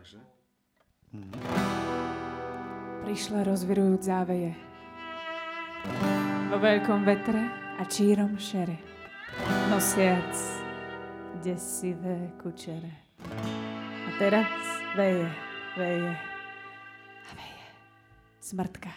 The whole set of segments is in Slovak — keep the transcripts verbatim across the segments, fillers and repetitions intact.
Takže. Mm. Prišla rozvirujúc záveje vo veľkom vetre a čírom šere, nosiac desivé kučere. A teraz veje, veje a veje smrtka.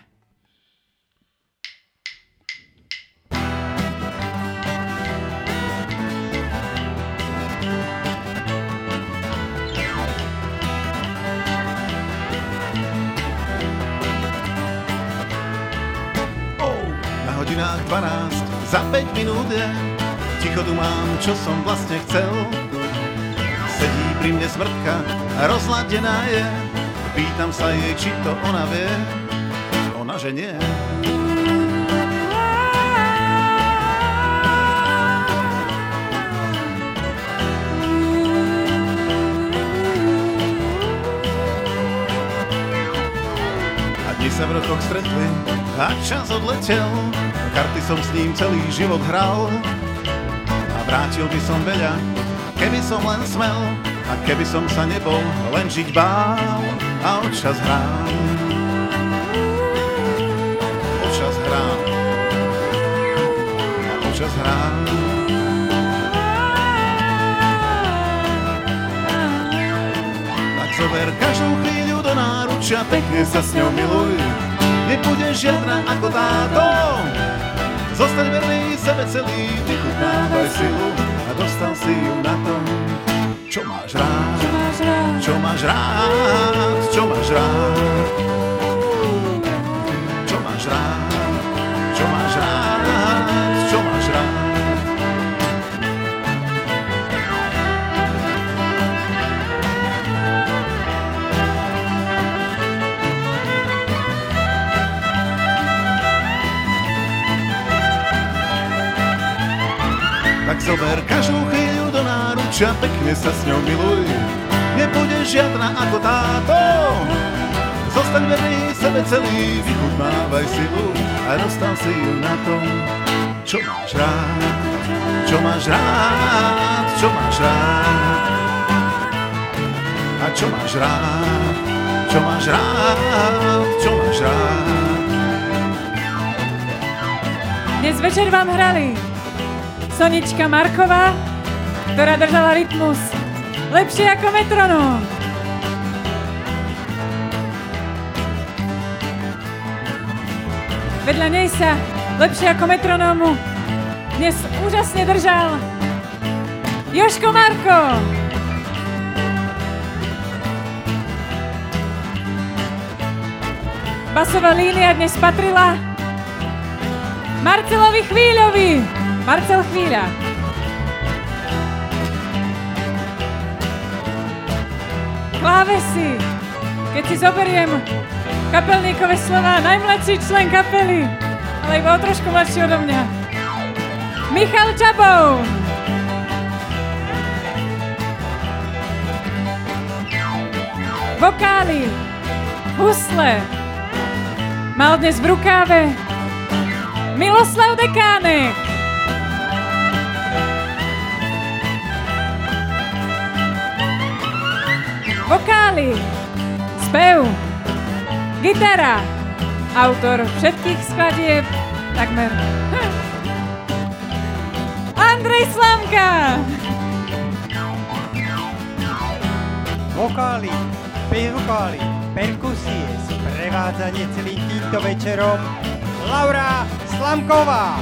Hodinách dvanásť, za päť minút je, ticho tu mám, čo som vlastne chcel. Sedí pri mne smrtka, rozladená je, pýtam sa jej, či to ona vie, ona že nie. A dni sa v rokoch stretli a čas odletel, karty som s ním celý život hral. A vrátil by som veľa, keby som len smel, a keby som sa nebol, len žiť bál. A občas hrám, občas hrám, a občas hrám. Tak zober každú chvíľu do náručia, pekne sa s ňou miluj, nebude žiadna ako táto. Zostaň verný sebe celý, vychutnávaj silu a dostal si ju na tom, čo máš rád, čo máš rád, čo máš rád, čo máš rád, čo máš rád, čo máš rád. Tak zober každú chvíľu do náručia, pekne sa s ňou miluj, nebude žiadna ako táto. Zostaň verný sebe celý, vychutnávaj silu a dostal si ju na tom, čo máš rád, čo máš rád, čo máš rád. A čo máš rád, čo máš rád, čo máš rád. Dnes večer vám hrali Sonička Marková, ktorá držala rytmus lepšie ako metronóm. Vedľa nej sa lepšie ako metronómu dnes úžasne držal Jožko Marko. Basová línia dnes patrila Marcelovi Chvíľovi. Marcel Chvíľa. Klávesy. Keď si zoberiem kapelníkové slova, najmladší člen kapely, ale iba o trošku mladší odo mňa, Michal Čabov. Vokály, husle, mal dnes v rukáve Miloslav Dekánek. Vokály, spev, gitara, autor všetkých skladieb, takmer. Andrej Slamka. Vokály, spevokály, perkusie, sprevádzanie celým týmto večerom Laura Slamková.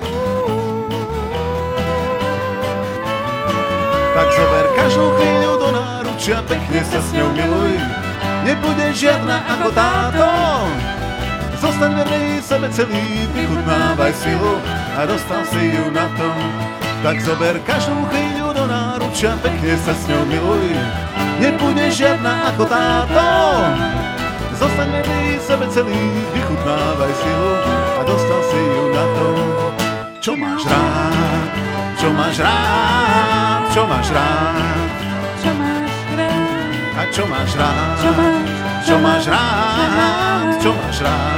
Tak zober každú chvíľu do náručia, pekne sa s ňou miluj, nebude žiadna ako táto. Zostaň verný sebe celý, vychutnávaj silu a dostal si ju na tom. Tak zober každú chvíľu do náručia, pekne sa s ňou miluj, nebude žiadna ako táto. Zostaň verný sebe celý, vychutnávaj silu a dostal si ju na tom, čo máš rád, čo máš rád, čo máš rád, Čo máš rád, a čo máš rád, čo máš, čo máš rád, čo máš rád,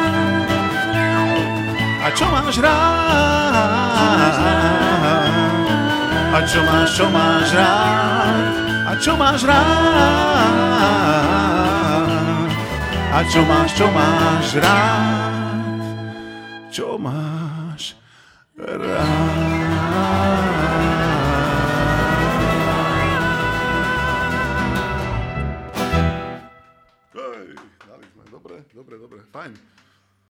a čo máš rád, a čo máš, čo máš rád, a čo máš rád. A čo máš, čo máš rád? Čo máš rád? Hej, dali sme, dobre, dobre, dobre, fajn.